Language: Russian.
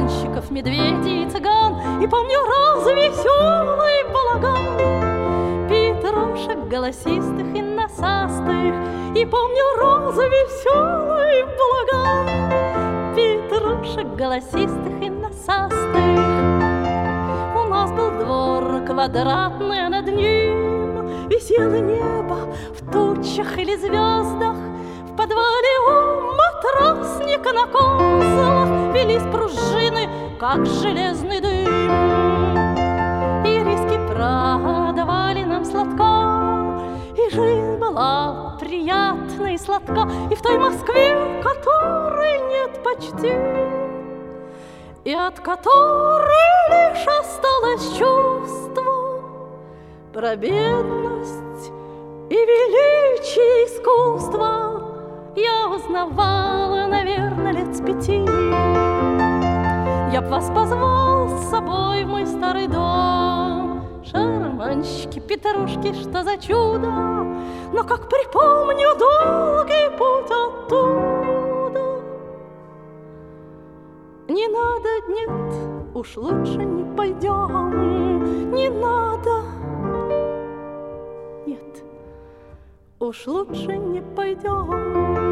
барабанщиков, медведей и цыган, и помню раз веселый балаган петрушек голосистых и насастых, и помню раз веселый балаган петрушек голосистых и насастых. У нас был двор квадратный, а над ним висело небо в тучах или звездах. В подвале у матрасника на козлах велись пружины, как железный дым. Ириски продавали нам сладка, и жизнь была приятна и сладка, и в той Москве, которой нет почти, и от которой лишь осталось чувство про бедность и величие искусства, я узнавала, наверное, лет с 5. Я б вас позвал с собой в мой старый дом, шарманщики, петрушки, что за чудо, но как припомню долгий путь оттуда. Не надо, нет, уж лучше не пойдем, не надо, нет, уж лучше не пойдем.